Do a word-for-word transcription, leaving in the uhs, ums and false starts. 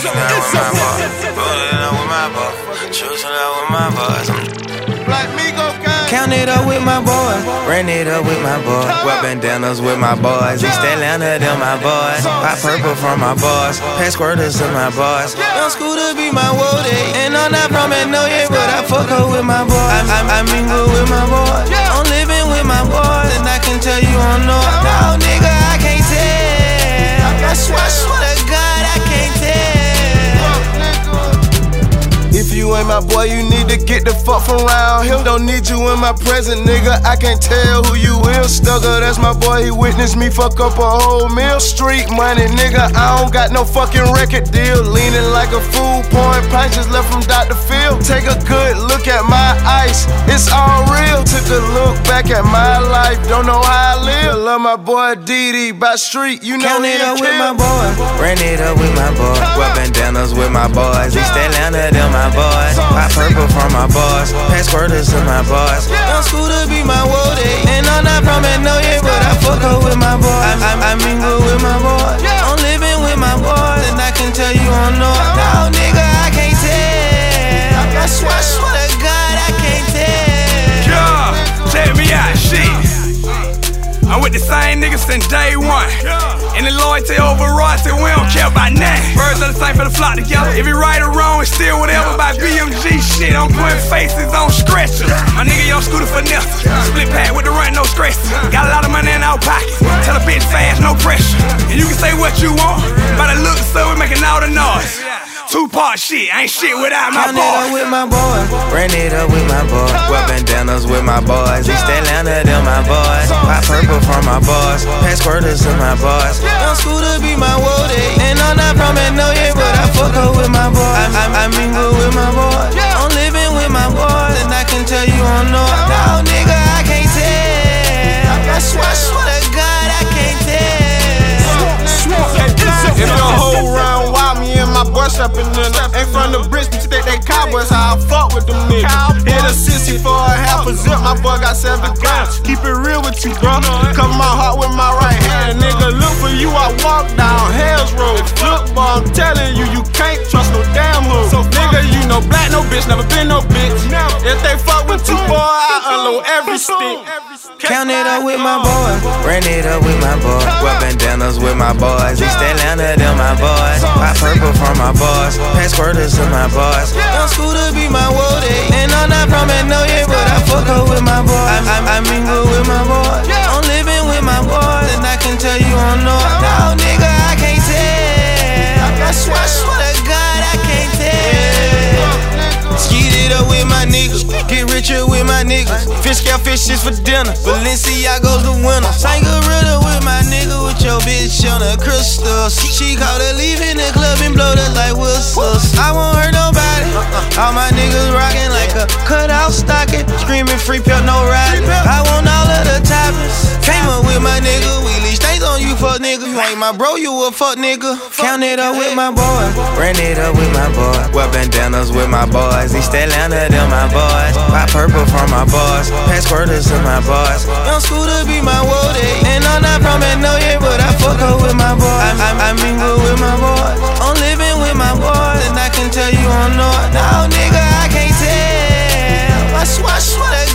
Choosing out with my boys. Rolling out with my boys. Choosing out with my boys. Count it up with my boys, ran it up with my boys. Wear bandanas with my boys, East Atlanta, them my boys. Pop purple from my boys, pass squirters to my boys. Young Scooter be my woody, and I'm not from Magnolia, but I fuck her with my boys. I, I, I mingle with my boys, I'm living with my boys, and I can tell you I'm no, no nigga, I can't tell. I swear, I swear to God, I can't tell. If you ain't my boy, you need to get the fuck from around here. Don't need you in my present, nigga. I can't tell who you is. Stugger, that's my boy. He witnessed me fuck up a whole meal. Street money, nigga. I don't got no fucking record deal. Leaning like a fool, pouring pints just left from Doctor Phil. Take a good look at my ice. It's all real. Took a look back at my life. Don't know how I live. Love my boy D D by street. You know Count he it up a with my kill. boys, ran it up with my boys. Wear bandanas with my boys, East Atlanta, them my boys. Pop purple from my boys, pass squirters to my boys. Young Scooter be my woody, and I'm not from Magnolia, but I fuck her with my boys. I, I, I mingle with my boys, I'm living with my boys, and I can tell you I'm no, no nigga, I can't tell. I swear, I swear to God, I can't tell. Yeah, check me out, shit. I'm with the same niggas since day one. And the loyalty over royalty, we don't care about nothing. Birds of the same for the flock together. If it right or wrong, it's still whatever. By B M G shit, I'm putting faces on stretchers. My nigga, young Scooter finesse. Split pack with the rent, no stress. Got a lot of money in our pocket. Tell a bitch fast, no pressure. And you can say what you want, but I look so we making all the noise. Two-part shit, ain't shit without my boys. Count it up with my boys, ran it up with my boys. Wear bandanas with my boys, East Atlanta, them my boys. Pop purple from my boys, pass squirters to my boys. Young Scooter be my woody, and I'm not from Magnolia, but I fuck her with my boys. I, I, I mingle with my boys, I'm living with my boys, and I can tell you I'm no, no nigga, I can't tell. I swear, I swear to God, I can't tell. If your whole round wild, me and my boy strapping in. Ain't from the bricks, but you think they cowboys, how I fuck with them niggas. Hit a sissy for a half a zip, my boy got seven guns. Keep it real with you, bro. Cover my heart with my right hand, nigga. Look for you, I walk down Hell's Road. Look, boy, I'm telling you, you can't trust no damn hood. So, nigga, you know black, no bitch, never been no bitch. If they fuck with you, boy, I unload every stick. Count it up with my boys, ran it up with my boys. Wear bandanas with my boys, East Atlanta, them my boys. Pop purple from my boys, pass squirters to my boys. Young Scooter be my woody, and I'm not from Magnolia, but I fuck her with my boys. I, I, I mingle with my boys, I'm living with my boys, and I can tell you I'm no, no nigga, I can't tell. I swear, I swear to God, I can't tell. Skeet it up with my niggas, get richer with my niggas. Fish scale fishes for dinner, Balenciago's the winner. Sangarita with my nigga, with your bitch on a crystal. She called her leaving the club and blowed us like whistles. I won't hurt nobody, all my niggas rockin' like a cutout stocking. Screaming free pelt, no riding. I want all of the toppings. Came up with my nigga, we leave stains on you fuck nigga. You ain't my bro, you a fuck nigga. Count it up with my boys, ran it up with my boys. Wear bandanas with my boys, East Atlanta, them my boys. Pop purple from my boys, pass squirters to my boys. Young Scooter be my woody, and I'm not from Magnolia, but I fuck her with my boys. I, I, I mingle with my boys, I'm living with my boys, and I can tell you I'm no, no nigga, I can't tell. I swear, I swear to